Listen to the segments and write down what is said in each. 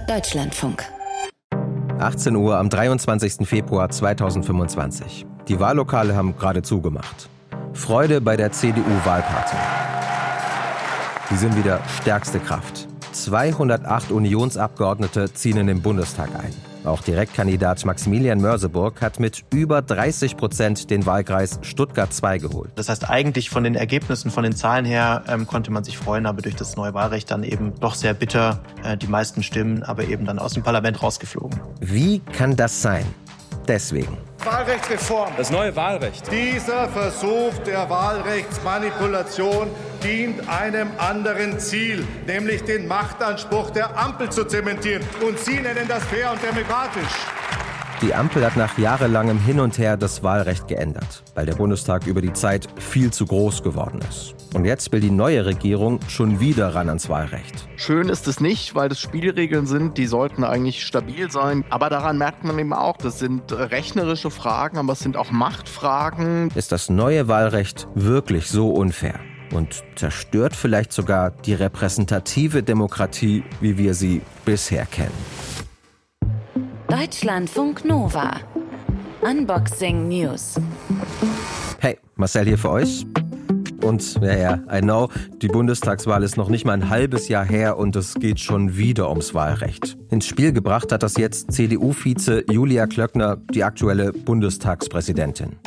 Deutschlandfunk. 18 Uhr am 23. Februar 2025. Die Wahllokale haben gerade zugemacht. Freude bei der CDU-Wahlparty. Die sind wieder stärkste Kraft. 208 Unionsabgeordnete ziehen in den Bundestag ein. Auch Direktkandidat Maximilian Mörseburg hat mit über 30% den Wahlkreis Stuttgart 2 geholt. Das heißt, eigentlich von den Ergebnissen, von den Zahlen her konnte man sich freuen, aber durch das neue Wahlrecht dann eben doch sehr bitter. Die meisten Stimmen aber eben dann aus dem Parlament rausgeflogen. Wie kann das sein? Deswegen. Wahlrechtsreform. Das neue Wahlrecht. Dieser Versuch der Wahlrechtsmanipulation dient einem anderen Ziel, nämlich den Machtanspruch der Ampel zu zementieren. Und Sie nennen das fair und demokratisch. Die Ampel hat nach jahrelangem Hin und Her das Wahlrecht geändert, weil der Bundestag über die Zeit viel zu groß geworden ist. Und jetzt will die neue Regierung schon wieder ran ans Wahlrecht. Schön ist es nicht, weil das Spielregeln sind, die sollten eigentlich stabil sein. Aber daran merkt man eben auch, das sind rechnerische Fragen, aber es sind auch Machtfragen. Ist das neue Wahlrecht wirklich so unfair? Und zerstört vielleicht sogar die repräsentative Demokratie, wie wir sie bisher kennen? Deutschlandfunk Nova. Unboxing News. Hey, Marcel hier für euch. Und, I know, die Bundestagswahl ist noch nicht mal ein halbes Jahr her und es geht schon wieder ums Wahlrecht. Ins Spiel gebracht hat das jetzt CDU-Vize Julia Klöckner, die aktuelle Bundestagspräsidentin.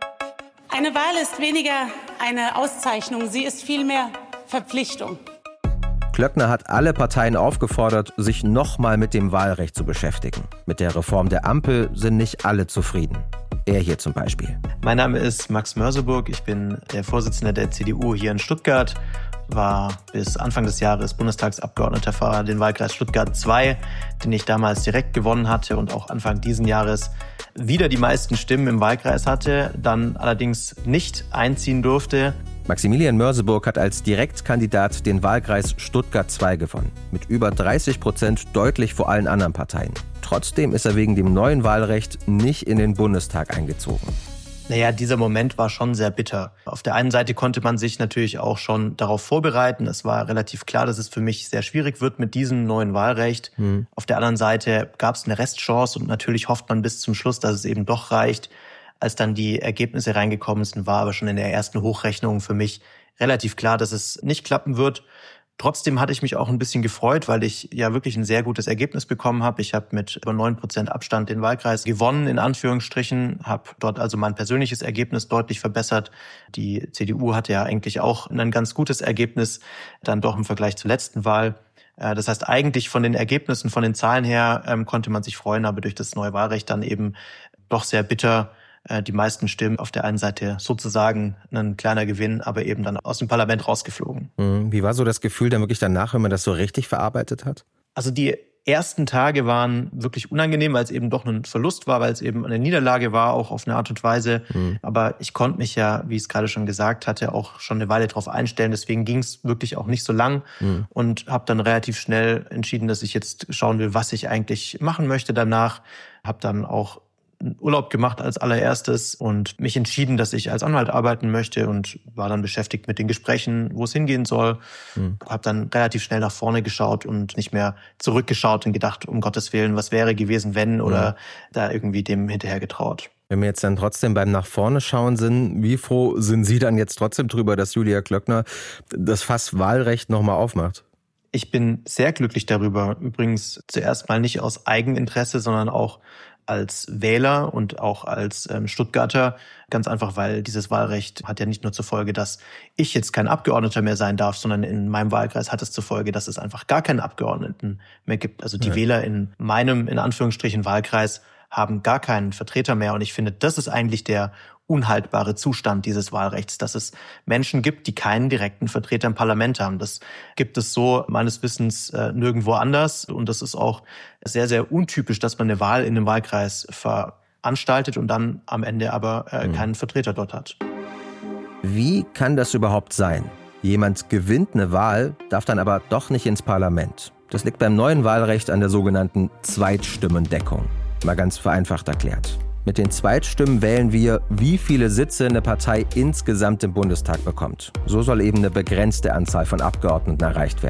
Eine Wahl ist weniger eine Auszeichnung, sie ist vielmehr Verpflichtung. Klöckner hat alle Parteien aufgefordert, sich nochmal mit dem Wahlrecht zu beschäftigen. Mit der Reform der Ampel sind nicht alle zufrieden. Er hier zum Beispiel. Mein Name ist Max Mörseburg, ich bin der Vorsitzende der CDU hier in Stuttgart, war bis Anfang des Jahres Bundestagsabgeordneter für den Wahlkreis Stuttgart 2, den ich damals direkt gewonnen hatte und auch Anfang diesen Jahres wieder die meisten Stimmen im Wahlkreis hatte, dann allerdings nicht einziehen durfte. Maximilian Mörseburg hat als Direktkandidat den Wahlkreis Stuttgart 2 gewonnen. Mit über 30% deutlich vor allen anderen Parteien. Trotzdem ist er wegen dem neuen Wahlrecht nicht in den Bundestag eingezogen. Naja, dieser Moment war schon sehr bitter. Auf der einen Seite konnte man sich natürlich auch schon darauf vorbereiten. Es war relativ klar, dass es für mich sehr schwierig wird mit diesem neuen Wahlrecht. Auf der anderen Seite gab es eine Restchance und natürlich hofft man bis zum Schluss, dass es eben doch reicht. Als dann die Ergebnisse reingekommen sind, war aber schon in der ersten Hochrechnung für mich relativ klar, dass es nicht klappen wird. Trotzdem hatte ich mich auch ein bisschen gefreut, weil ich ja wirklich ein sehr gutes Ergebnis bekommen habe. Ich habe mit über 9% Abstand den Wahlkreis gewonnen, in Anführungsstrichen, habe dort also mein persönliches Ergebnis deutlich verbessert. Die CDU hatte ja eigentlich auch ein ganz gutes Ergebnis, dann doch im Vergleich zur letzten Wahl. Das heißt, eigentlich von den Ergebnissen, von den Zahlen her konnte man sich freuen, aber durch das neue Wahlrecht dann eben doch sehr bitter. Die meisten Stimmen auf der einen Seite sozusagen ein kleiner Gewinn, aber eben dann aus dem Parlament rausgeflogen. Wie war so das Gefühl dann wirklich danach, wenn man das so richtig verarbeitet hat? Also die ersten Tage waren wirklich unangenehm, weil es eben doch ein Verlust war, weil es eben eine Niederlage war, auch auf eine Art und Weise. Aber ich konnte mich ja, wie ich es gerade schon gesagt hatte, auch schon eine Weile darauf einstellen. Deswegen ging es wirklich auch nicht so lang und habe dann relativ schnell entschieden, dass ich jetzt schauen will, was ich eigentlich machen möchte danach. Habe dann auch Urlaub gemacht als allererstes und mich entschieden, dass ich als Anwalt arbeiten möchte und war dann beschäftigt mit den Gesprächen, wo es hingehen soll. Habe dann relativ schnell nach vorne geschaut und nicht mehr zurückgeschaut und gedacht, um Gottes Willen, was wäre gewesen, wenn, oder da irgendwie dem hinterher getraut. Wenn wir jetzt dann trotzdem beim nach vorne schauen sind, wie froh sind Sie dann jetzt trotzdem drüber, dass Julia Klöckner das Fass Wahlrecht nochmal aufmacht? Ich bin sehr glücklich darüber. Übrigens zuerst mal nicht aus Eigeninteresse, sondern auch als Wähler und auch als Stuttgarter. Ganz einfach, weil dieses Wahlrecht hat ja nicht nur zur Folge, dass ich jetzt kein Abgeordneter mehr sein darf, sondern in meinem Wahlkreis hat es zur Folge, dass es einfach gar keinen Abgeordneten mehr gibt. Also die Wähler in meinem, in Anführungsstrichen, Wahlkreis haben gar keinen Vertreter mehr. Und ich finde, das ist eigentlich der unhaltbare Zustand dieses Wahlrechts, dass es Menschen gibt, die keinen direkten Vertreter im Parlament haben. Das gibt es so meines Wissens nirgendwo anders. Und das ist auch sehr, sehr untypisch, dass man eine Wahl in einem Wahlkreis veranstaltet und dann am Ende aber keinen Vertreter dort hat. Wie kann das überhaupt sein? Jemand gewinnt eine Wahl, darf dann aber doch nicht ins Parlament. Das liegt beim neuen Wahlrecht an der sogenannten Zweitstimmendeckung. Mal ganz vereinfacht erklärt. Mit den Zweitstimmen wählen wir, wie viele Sitze eine Partei insgesamt im Bundestag bekommt. So soll eben eine begrenzte Anzahl von Abgeordneten erreicht werden.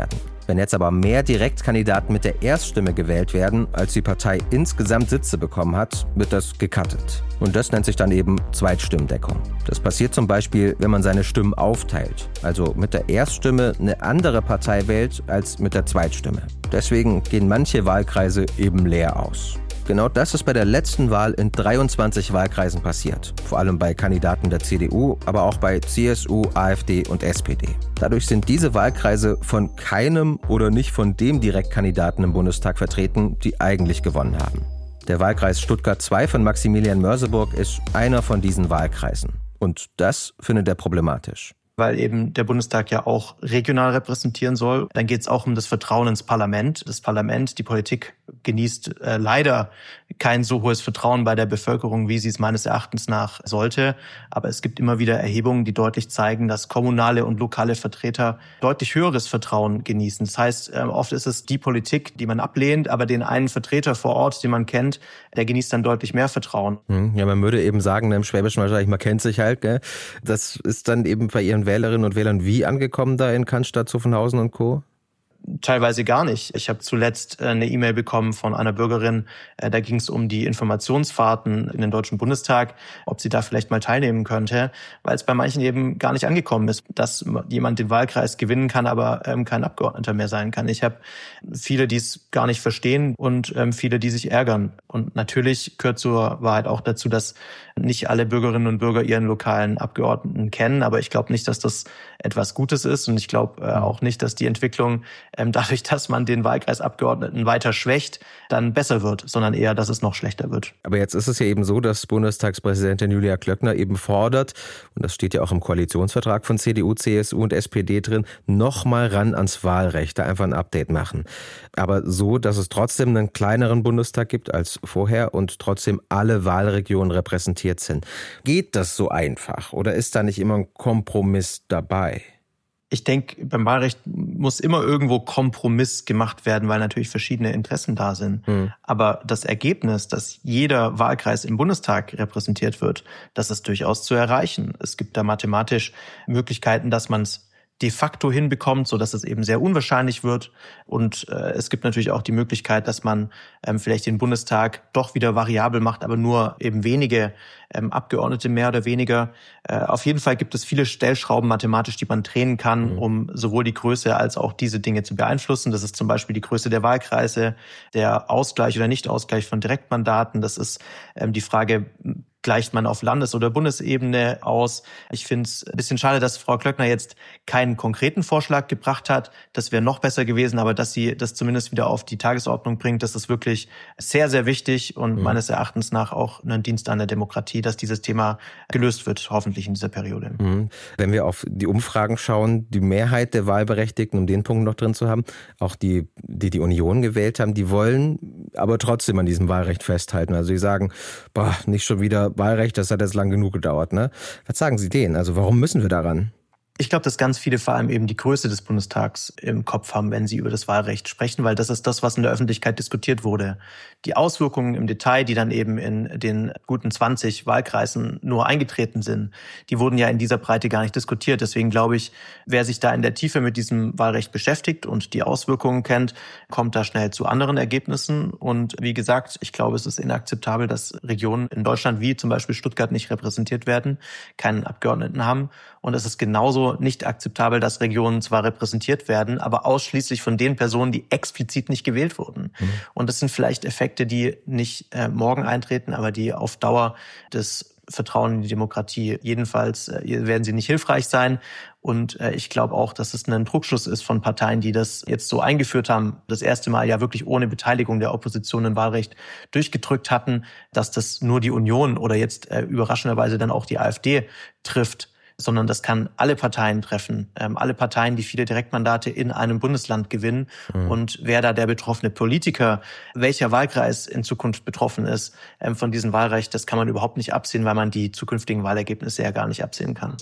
Wenn jetzt aber mehr Direktkandidaten mit der Erststimme gewählt werden, als die Partei insgesamt Sitze bekommen hat, wird das gecuttet. Und das nennt sich dann eben Zweitstimmendeckung. Das passiert zum Beispiel, wenn man seine Stimmen aufteilt. Also mit der Erststimme eine andere Partei wählt als mit der Zweitstimme. Deswegen gehen manche Wahlkreise eben leer aus. Genau das ist bei der letzten Wahl in 23 Wahlkreisen passiert. Vor allem bei Kandidaten der CDU, aber auch bei CSU, AfD und SPD. Dadurch sind diese Wahlkreise von keinem oder nicht von dem Direktkandidaten im Bundestag vertreten, die eigentlich gewonnen haben. Der Wahlkreis Stuttgart 2 von Maximilian Mörseburg ist einer von diesen Wahlkreisen. Und das findet er problematisch. Weil eben der Bundestag ja auch regional repräsentieren soll. Dann geht es auch um das Vertrauen ins Parlament. Das Parlament, die Politik genießt leider kein so hohes Vertrauen bei der Bevölkerung, wie sie es meines Erachtens nach sollte. Aber es gibt immer wieder Erhebungen, die deutlich zeigen, dass kommunale und lokale Vertreter deutlich höheres Vertrauen genießen. Das heißt, oft ist es die Politik, die man ablehnt, aber den einen Vertreter vor Ort, den man kennt, der genießt dann deutlich mehr Vertrauen. Ja, man würde eben sagen, im Schwäbischen wahrscheinlich, man kennt sich halt, gell? Das ist dann eben bei Ihren Wählerinnen und Wählern wie angekommen da in Cannstatt, Zuffenhausen und Co.? Teilweise gar nicht. Ich habe zuletzt eine E-Mail bekommen von einer Bürgerin, da ging es um die Informationsfahrten in den Deutschen Bundestag, ob sie da vielleicht mal teilnehmen könnte, weil es bei manchen eben gar nicht angekommen ist, dass jemand den Wahlkreis gewinnen kann, aber kein Abgeordneter mehr sein kann. Ich habe viele, die es gar nicht verstehen und viele, die sich ärgern. Und natürlich gehört zur Wahrheit auch dazu, dass nicht alle Bürgerinnen und Bürger ihren lokalen Abgeordneten kennen, aber ich glaube nicht, dass das etwas Gutes ist und ich glaube auch nicht, dass die Entwicklung dadurch, dass man den Wahlkreisabgeordneten weiter schwächt, dann besser wird, sondern eher, dass es noch schlechter wird. Aber jetzt ist es ja eben so, dass Bundestagspräsidentin Julia Klöckner eben fordert, und das steht ja auch im Koalitionsvertrag von CDU, CSU und SPD drin, nochmal ran ans Wahlrecht, da einfach ein Update machen. Aber so, dass es trotzdem einen kleineren Bundestag gibt als vorher und trotzdem alle Wahlregionen repräsentiert sind. Geht das so einfach oder ist da nicht immer ein Kompromiss dabei? Ich denke, beim Wahlrecht muss immer irgendwo Kompromiss gemacht werden, weil natürlich verschiedene Interessen da sind. Aber das Ergebnis, dass jeder Wahlkreis im Bundestag repräsentiert wird, das ist durchaus zu erreichen. Es gibt da mathematisch Möglichkeiten, dass man es de facto hinbekommt, so dass es eben sehr unwahrscheinlich wird. Und es gibt natürlich auch die Möglichkeit, dass man vielleicht den Bundestag doch wieder variabel macht, aber nur eben wenige Abgeordnete mehr oder weniger. Auf jeden Fall gibt es viele Stellschrauben mathematisch, die man drehen kann, um sowohl die Größe als auch diese Dinge zu beeinflussen. Das ist zum Beispiel die Größe der Wahlkreise, der Ausgleich oder Nichtausgleich von Direktmandaten. Das ist die Frage, gleicht man auf Landes- oder Bundesebene aus. Ich finde es ein bisschen schade, dass Frau Klöckner jetzt keinen konkreten Vorschlag gebracht hat. Das wäre noch besser gewesen, aber dass sie das zumindest wieder auf die Tagesordnung bringt, das ist wirklich sehr, sehr wichtig und meines Erachtens nach auch ein Dienst an der Demokratie, dass dieses Thema gelöst wird, hoffentlich in dieser Periode. Wenn wir auf die Umfragen schauen, die Mehrheit der Wahlberechtigten, um den Punkt noch drin zu haben, auch die Union gewählt haben, die wollen aber trotzdem an diesem Wahlrecht festhalten. Also die sagen, nicht schon wieder Wahlrecht, das hat jetzt lang genug gedauert, ne? Was sagen Sie denen? Also warum müssen wir daran? Ich glaube, dass ganz viele vor allem eben die Größe des Bundestags im Kopf haben, wenn sie über das Wahlrecht sprechen, weil das ist das, was in der Öffentlichkeit diskutiert wurde. Die Auswirkungen im Detail, die dann eben in den guten 20 Wahlkreisen nur eingetreten sind, die wurden ja in dieser Breite gar nicht diskutiert. Deswegen glaube ich, wer sich da in der Tiefe mit diesem Wahlrecht beschäftigt und die Auswirkungen kennt, kommt da schnell zu anderen Ergebnissen. Und wie gesagt, ich glaube, es ist inakzeptabel, dass Regionen in Deutschland wie zum Beispiel Stuttgart nicht repräsentiert werden, keinen Abgeordneten haben. Und es ist genauso nicht akzeptabel, dass Regionen zwar repräsentiert werden, aber ausschließlich von den Personen, die explizit nicht gewählt wurden. Und das sind vielleicht Effekte, die nicht morgen eintreten, aber die auf Dauer das Vertrauen in die Demokratie, jedenfalls werden sie nicht hilfreich sein. Und ich glaube auch, dass es ein Druckschuss ist von Parteien, die das jetzt so eingeführt haben, das erste Mal ja wirklich ohne Beteiligung der Opposition im Wahlrecht durchgedrückt hatten, dass das nur die Union oder jetzt überraschenderweise dann auch die AfD trifft, sondern das kann alle Parteien treffen. Alle Parteien, die viele Direktmandate in einem Bundesland gewinnen. Und wer da der betroffene Politiker, welcher Wahlkreis in Zukunft betroffen ist von diesem Wahlrecht, das kann man überhaupt nicht absehen, weil man die zukünftigen Wahlergebnisse ja gar nicht absehen kann.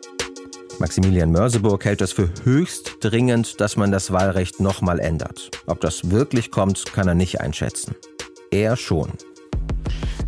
Maximilian Mörseburg hält es für höchst dringend, dass man das Wahlrecht nochmal ändert. Ob das wirklich kommt, kann er nicht einschätzen. Er schon.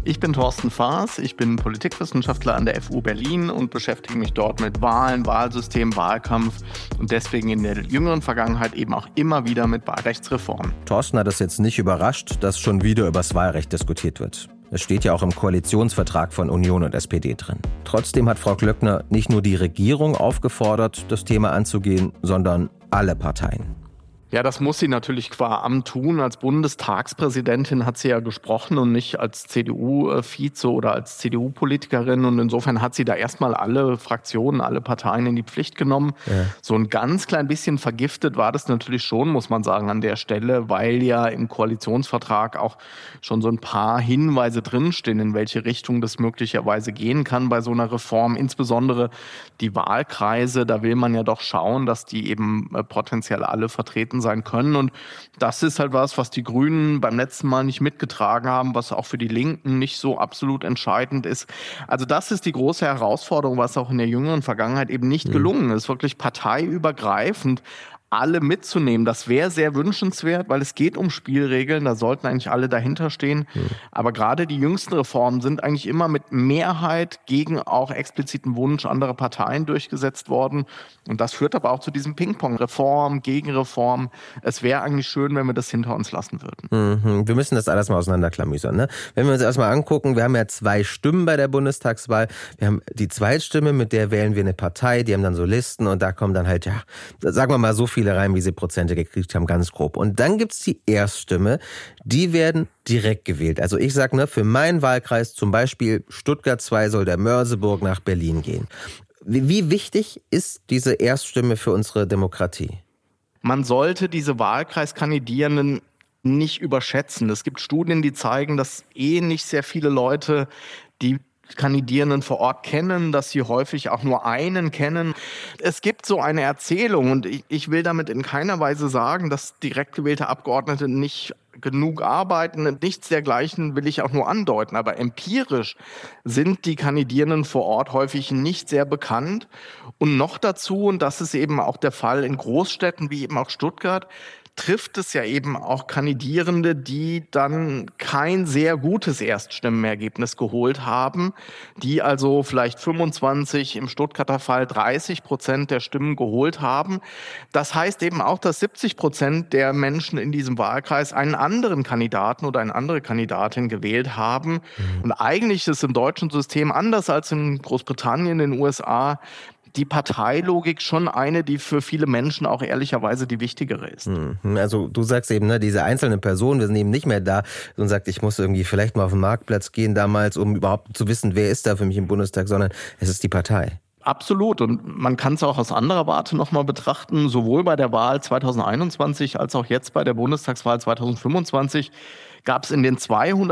Ich bin Thorsten Faas, ich bin Politikwissenschaftler an der FU Berlin und beschäftige mich dort mit Wahlen, Wahlsystem, Wahlkampf und deswegen in der jüngeren Vergangenheit eben auch immer wieder mit Wahlrechtsreformen. Thorsten hat es jetzt nicht überrascht, dass schon wieder über das Wahlrecht diskutiert wird. Es steht ja auch im Koalitionsvertrag von Union und SPD drin. Trotzdem hat Frau Glöckner nicht nur die Regierung aufgefordert, das Thema anzugehen, sondern alle Parteien. Ja, das muss sie natürlich qua Amt tun. Als Bundestagspräsidentin hat sie ja gesprochen und nicht als CDU-Vize oder als CDU-Politikerin. Und insofern hat sie da erstmal alle Fraktionen, alle Parteien in die Pflicht genommen. Ja. So ein ganz klein bisschen vergiftet war das natürlich schon, muss man sagen, an der Stelle, weil ja im Koalitionsvertrag auch schon so ein paar Hinweise drinstehen, in welche Richtung das möglicherweise gehen kann bei so einer Reform. Insbesondere die Wahlkreise, da will man ja doch schauen, dass die eben potenziell alle vertreten sein können. Und das ist halt was die Grünen beim letzten Mal nicht mitgetragen haben, was auch für die Linken nicht so absolut entscheidend ist. Also das ist die große Herausforderung, was auch in der jüngeren Vergangenheit eben nicht gelungen ist, wirklich parteiübergreifend alle mitzunehmen. Das wäre sehr wünschenswert, weil es geht um Spielregeln, da sollten eigentlich alle dahinter stehen. Aber gerade die jüngsten Reformen sind eigentlich immer mit Mehrheit gegen auch expliziten Wunsch anderer Parteien durchgesetzt worden. Und das führt aber auch zu diesem Ping-Pong, Reform, Gegenreform. Es wäre eigentlich schön, wenn wir das hinter uns lassen würden. Wir müssen das alles mal auseinanderklamüsern, ne? Wenn wir uns erstmal angucken, wir haben ja 2 Stimmen bei der Bundestagswahl. Wir haben die Zweitstimme, mit der wählen wir eine Partei, die haben dann so Listen und da kommen dann halt, ja, sagen wir mal so viele rein, wie sie Prozente gekriegt haben, ganz grob. Und dann gibt's die Erststimme, die werden direkt gewählt. Also ich sage, ne, für meinen Wahlkreis, zum Beispiel Stuttgart 2, soll der Mörseburg nach Berlin gehen. Wie wichtig ist diese Erststimme für unsere Demokratie? Man sollte diese Wahlkreiskandidierenden nicht überschätzen. Es gibt Studien, die zeigen, dass nicht sehr viele Leute die Kandidierenden vor Ort kennen, dass sie häufig auch nur einen kennen. Es gibt so eine Erzählung und ich will damit in keiner Weise sagen, dass direkt gewählte Abgeordnete nicht genug arbeiten. Nichts dergleichen will ich auch nur andeuten. Aber empirisch sind die Kandidierenden vor Ort häufig nicht sehr bekannt. Und noch dazu, und das ist eben auch der Fall in Großstädten wie eben auch Stuttgart, trifft es ja eben auch Kandidierende, die dann kein sehr gutes Erststimmenergebnis geholt haben, die also vielleicht 25, im Stuttgarter Fall 30% der Stimmen geholt haben. Das heißt eben auch, dass 70% der Menschen in diesem Wahlkreis einen anderen Kandidaten oder eine andere Kandidatin gewählt haben. Und eigentlich ist es im deutschen System anders als in Großbritannien, in den USA, die Parteilogik schon eine, die für viele Menschen auch ehrlicherweise die wichtigere ist. Also du sagst eben, ne, diese einzelnen Personen, wir sind eben nicht mehr da und sagt, ich muss irgendwie vielleicht mal auf den Marktplatz gehen damals, um überhaupt zu wissen, wer ist da für mich im Bundestag, sondern es ist die Partei. Absolut. Und man kann es auch aus anderer Warte nochmal betrachten, sowohl bei der Wahl 2021 als auch jetzt bei der Bundestagswahl 2025 gab es in den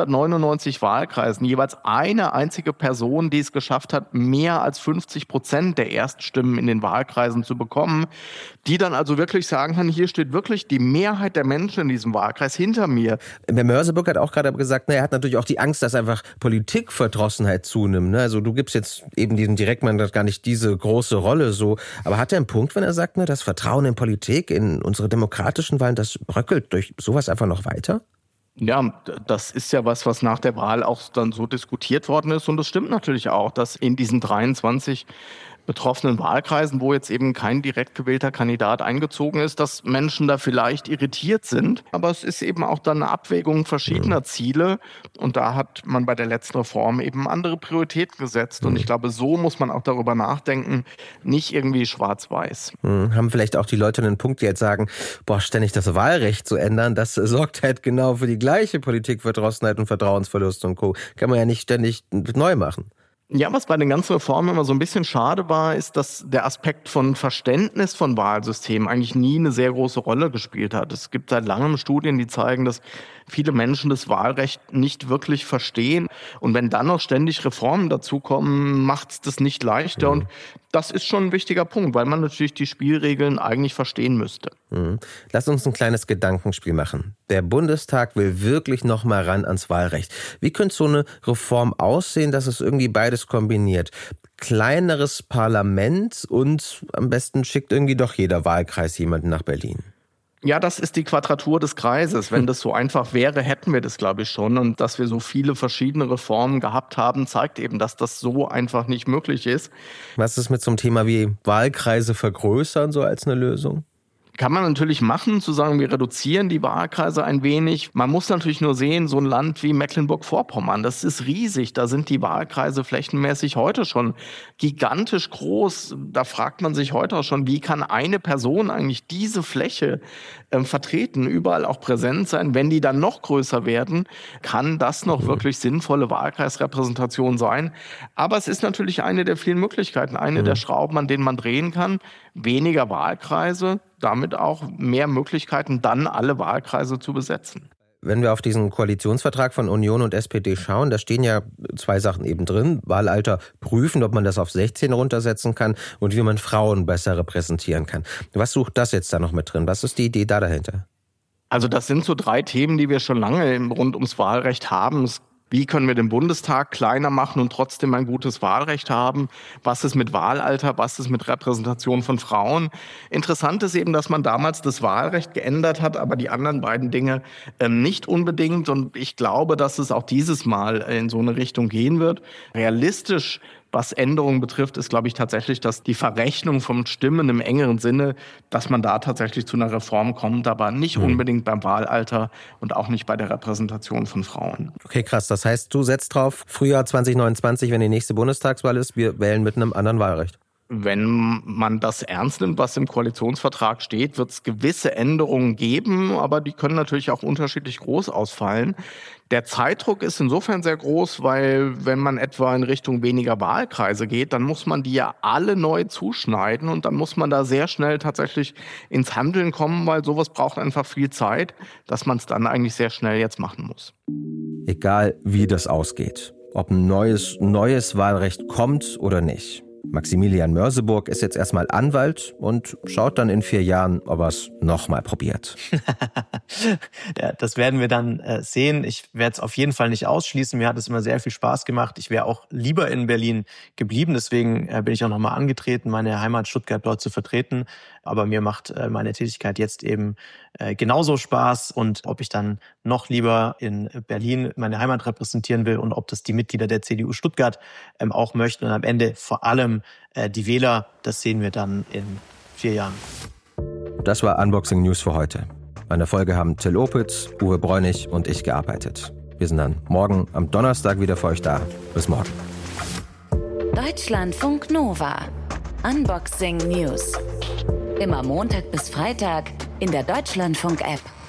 299 Wahlkreisen jeweils eine einzige Person, die es geschafft hat, mehr als 50% der Erststimmen in den Wahlkreisen zu bekommen, die dann also wirklich sagen kann, hier steht wirklich die Mehrheit der Menschen in diesem Wahlkreis hinter mir. Der Mörseburg hat auch gerade gesagt, er hat natürlich auch die Angst, dass einfach Politikverdrossenheit zunimmt. Also du gibst jetzt eben diesem Direktmandat gar nicht diese große Rolle so. Aber hat er einen Punkt, wenn er sagt, das Vertrauen in Politik, in unsere demokratischen Wahlen, das bröckelt durch sowas einfach noch weiter? Ja, das ist ja was nach der Wahl auch dann so diskutiert worden ist. Und das stimmt natürlich auch, dass in diesen 23 betroffenen Wahlkreisen, wo jetzt eben kein direkt gewählter Kandidat eingezogen ist, dass Menschen da vielleicht irritiert sind. Aber es ist eben auch dann eine Abwägung verschiedener Ziele. Und da hat man bei der letzten Reform eben andere Prioritäten gesetzt. Und ich glaube, so muss man auch darüber nachdenken, nicht irgendwie schwarz-weiß. Haben vielleicht auch die Leute einen Punkt, die jetzt sagen, ständig das Wahlrecht zu ändern, das sorgt halt genau für die gleiche Politikverdrossenheit und Vertrauensverlust und Co. Kann man ja nicht ständig neu machen. Ja, was bei den ganzen Reformen immer so ein bisschen schade war, ist, dass der Aspekt von Verständnis von Wahlsystemen eigentlich nie eine sehr große Rolle gespielt hat. Es gibt seit langem Studien, die zeigen, dass viele Menschen das Wahlrecht nicht wirklich verstehen. Und wenn dann noch ständig Reformen dazukommen, macht es das nicht leichter. Und das ist schon ein wichtiger Punkt, weil man natürlich die Spielregeln eigentlich verstehen müsste. Lass uns ein kleines Gedankenspiel machen. Der Bundestag will wirklich noch mal ran ans Wahlrecht. Wie könnte so eine Reform aussehen, dass es irgendwie beides kombiniert? Kleineres Parlament und am besten schickt irgendwie doch jeder Wahlkreis jemanden nach Berlin. Ja, das ist die Quadratur des Kreises. Wenn das so einfach wäre, hätten wir das, glaube ich, schon. Und dass wir so viele verschiedene Reformen gehabt haben, zeigt eben, dass das so einfach nicht möglich ist. Was ist mit so einem Thema wie Wahlkreise vergrößern so als eine Lösung? Kann man natürlich machen, zu sagen, wir reduzieren die Wahlkreise ein wenig. Man muss natürlich nur sehen, so ein Land wie Mecklenburg-Vorpommern, das ist riesig. Da sind die Wahlkreise flächenmäßig heute schon gigantisch groß. Da fragt man sich heute auch schon, wie kann eine Person eigentlich diese Fläche vertreten, überall auch präsent sein? Wenn die dann noch größer werden, kann das noch wirklich sinnvolle Wahlkreisrepräsentation sein. Aber es ist natürlich eine der vielen Möglichkeiten, eine der Schrauben, an denen man drehen kann. Weniger Wahlkreise, damit auch mehr Möglichkeiten, dann alle Wahlkreise zu besetzen. Wenn wir auf diesen Koalitionsvertrag von Union und SPD schauen, da stehen ja 2 Sachen eben drin. Wahlalter prüfen, ob man das auf 16 runtersetzen kann und wie man Frauen besser repräsentieren kann. Was sucht das jetzt da noch mit drin? Was ist die Idee da dahinter? Also das sind so 3 Themen, die wir schon lange rund ums Wahlrecht haben. Wie können wir den Bundestag kleiner machen und trotzdem ein gutes Wahlrecht haben? Was ist mit Wahlalter? Was ist mit Repräsentation von Frauen? Interessant ist eben, dass man damals das Wahlrecht geändert hat, aber die anderen beiden Dinge nicht unbedingt. Und ich glaube, dass es auch dieses Mal in so eine Richtung gehen wird. Realistisch, was Änderungen betrifft, ist, glaube ich, tatsächlich, dass die Verrechnung von Stimmen im engeren Sinne, dass man da tatsächlich zu einer Reform kommt, aber nicht unbedingt beim Wahlalter und auch nicht bei der Repräsentation von Frauen. Okay, krass. Das heißt, du setzt drauf, Frühjahr 2029, wenn die nächste Bundestagswahl ist, wir wählen mit einem anderen Wahlrecht. Wenn man das ernst nimmt, was im Koalitionsvertrag steht, wird es gewisse Änderungen geben, aber die können natürlich auch unterschiedlich groß ausfallen. Der Zeitdruck ist insofern sehr groß, weil wenn man etwa in Richtung weniger Wahlkreise geht, dann muss man die ja alle neu zuschneiden und dann muss man da sehr schnell tatsächlich ins Handeln kommen, weil sowas braucht einfach viel Zeit, dass man es dann eigentlich sehr schnell jetzt machen muss. Egal wie das ausgeht, ob ein neues Wahlrecht kommt oder nicht. Maximilian Mörseburg ist jetzt erstmal Anwalt und schaut dann in 4 Jahren, ob er es nochmal probiert. Ja, das werden wir dann sehen. Ich werde es auf jeden Fall nicht ausschließen. Mir hat es immer sehr viel Spaß gemacht. Ich wäre auch lieber in Berlin geblieben. Deswegen bin ich auch nochmal angetreten, meine Heimat Stuttgart dort zu vertreten. Aber mir macht meine Tätigkeit jetzt eben genauso Spaß. Und ob ich dann noch lieber in Berlin meine Heimat repräsentieren will und ob das die Mitglieder der CDU Stuttgart auch möchten und am Ende vor allem die Wähler, das sehen wir dann in 4 Jahren. Das war Unboxing News für heute. An der Folge haben Till Opitz, Uwe Bräunig und ich gearbeitet. Wir sind dann morgen am Donnerstag wieder für euch da. Bis morgen. Deutschlandfunk Nova. Unboxing News. Immer Montag bis Freitag in der Deutschlandfunk-App.